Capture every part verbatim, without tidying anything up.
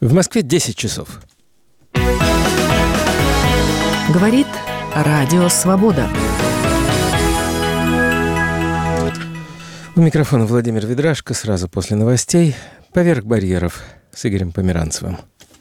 В Москве десять часов. Говорит Радио Свобода. У микрофона Владимир Ведрашко. Сразу после новостей «Поверх барьеров» с Игорем Померанцевым.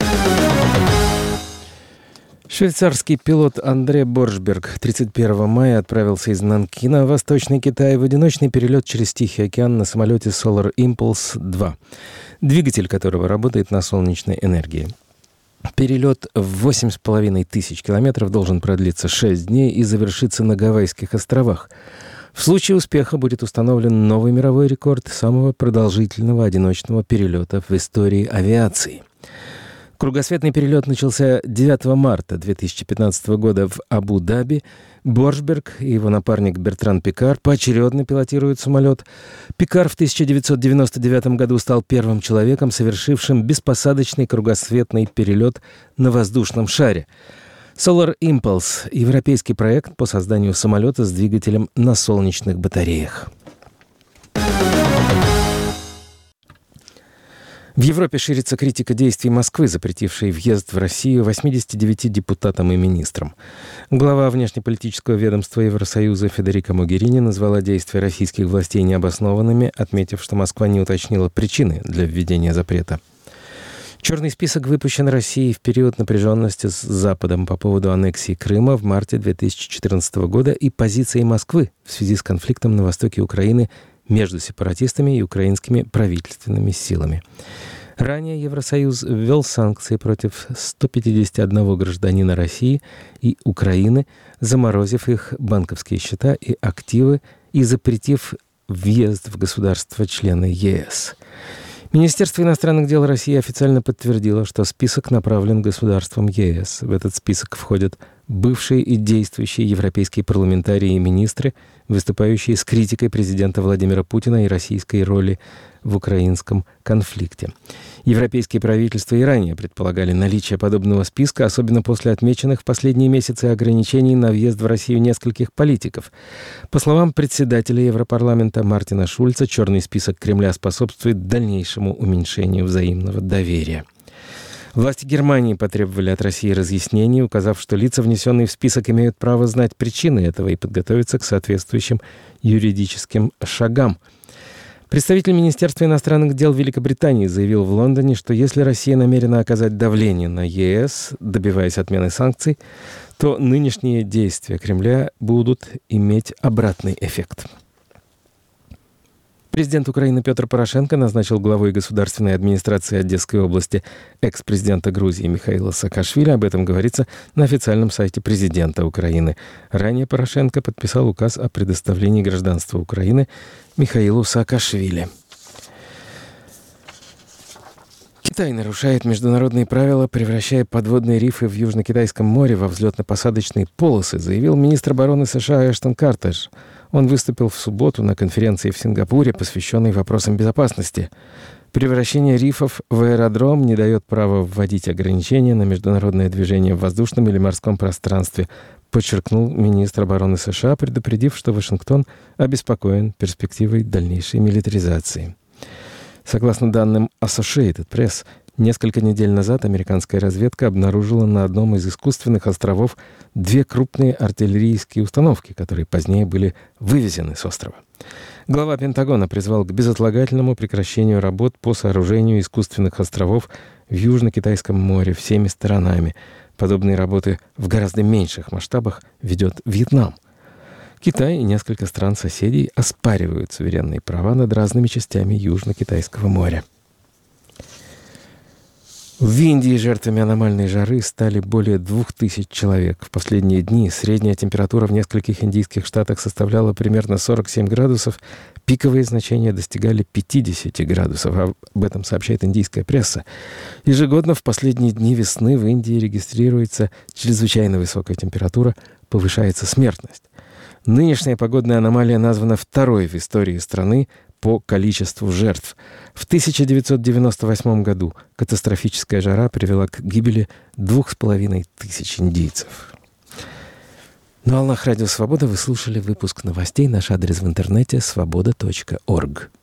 Швейцарский пилот Андре Боршберг тридцать первого мая отправился из Нанкина в Восточный Китай в одиночный перелет через Тихий океан на самолете Solar Impulse два, двигатель которого работает на солнечной энергии. Перелет в восемь с половиной тысяч километров должен продлиться шесть дней и завершиться на Гавайских островах. В случае успеха будет установлен новый мировой рекорд самого продолжительного одиночного перелета в истории авиации. Кругосветный перелет начался девятого марта две тысячи пятнадцатого года в Абу-Даби. Боршберг и его напарник Бертран Пикар поочередно пилотируют самолет. Пикар в тысяча девятьсот девяносто девятом году стал первым человеком, совершившим беспосадочный кругосветный перелет на воздушном шаре. Solar Impulse – европейский проект по созданию самолета с двигателем на солнечных батареях. В Европе ширится критика действий Москвы, запретившей въезд в Россию восьмидесяти девяти депутатам и министрам. Глава внешнеполитического ведомства Евросоюза Федерика Могерини назвала действия российских властей необоснованными, отметив, что Москва не уточнила причины для введения запрета. Черный список выпущен Россией в период напряженности с Западом по поводу аннексии Крыма в марте две тысячи четырнадцатого года и позиции Москвы в связи с конфликтом на востоке Украины между сепаратистами и украинскими правительственными силами. Ранее Евросоюз ввел санкции против ста пятидесяти одного гражданина России и Украины, заморозив их банковские счета и активы и запретив въезд в государства-члены ЕС. Министерство иностранных дел России официально подтвердило, что список направлен государствам ЕС. В этот список входят бывшие и действующие европейские парламентарии и министры, выступающие с критикой президента Владимира Путина и российской роли в украинском конфликте. Европейские правительства и ранее предполагали наличие подобного списка, особенно после отмеченных в последние месяцы ограничений на въезд в Россию нескольких политиков. По словам председателя Европарламента Мартина Шульца, черный список Кремля способствует дальнейшему уменьшению взаимного доверия. Власти Германии потребовали от России разъяснений, указав, что лица, внесенные в список, имеют право знать причины этого и подготовиться к соответствующим юридическим шагам. Представитель Министерства иностранных дел Великобритании заявил в Лондоне, что если Россия намерена оказать давление на ЕС, добиваясь отмены санкций, то нынешние действия Кремля будут иметь обратный эффект. Президент Украины Петр Порошенко назначил главой государственной администрации Одесской области экс-президента Грузии Михаила Саакашвили. Об этом говорится на официальном сайте президента Украины. Ранее Порошенко подписал указ о предоставлении гражданства Украины Михаилу Саакашвили. Китай нарушает международные правила, превращая подводные рифы в Южно-Китайском море во взлетно-посадочные полосы, заявил министр обороны США Эштон Картер. Он выступил в субботу на конференции в Сингапуре, посвященной вопросам безопасности. Превращение рифов в аэродром не дает права вводить ограничения на международное движение в воздушном или морском пространстве, подчеркнул министр обороны США, предупредив, что Вашингтон обеспокоен перспективой дальнейшей милитаризации. Согласно данным Associated Press, несколько недель назад американская разведка обнаружила на одном из искусственных островов две крупные артиллерийские установки, которые позднее были вывезены с острова. Глава Пентагона призвал к безотлагательному прекращению работ по сооружению искусственных островов в Южно-Китайском море всеми сторонами. Подобные работы в гораздо меньших масштабах ведет Вьетнам. Китай и несколько стран-соседей оспаривают суверенные права над разными частями Южно-Китайского моря. В Индии жертвами аномальной жары стали более двух тысяч человек. В последние дни средняя температура в нескольких индийских штатах составляла примерно сорок семь градусов. Пиковые значения достигали пятьдесят градусов. Об этом сообщает индийская пресса. Ежегодно в последние дни весны в Индии регистрируется чрезвычайно высокая температура, повышается смертность. Нынешняя погодная аномалия названа второй в истории страны по количеству жертв. В тысяча девятьсот девяносто восьмом году катастрофическая жара привела к гибели двух с половиной тысяч индийцев. На волнах Радио Свобода вы слушали выпуск новостей. Наш адрес в интернете свобода точка орг.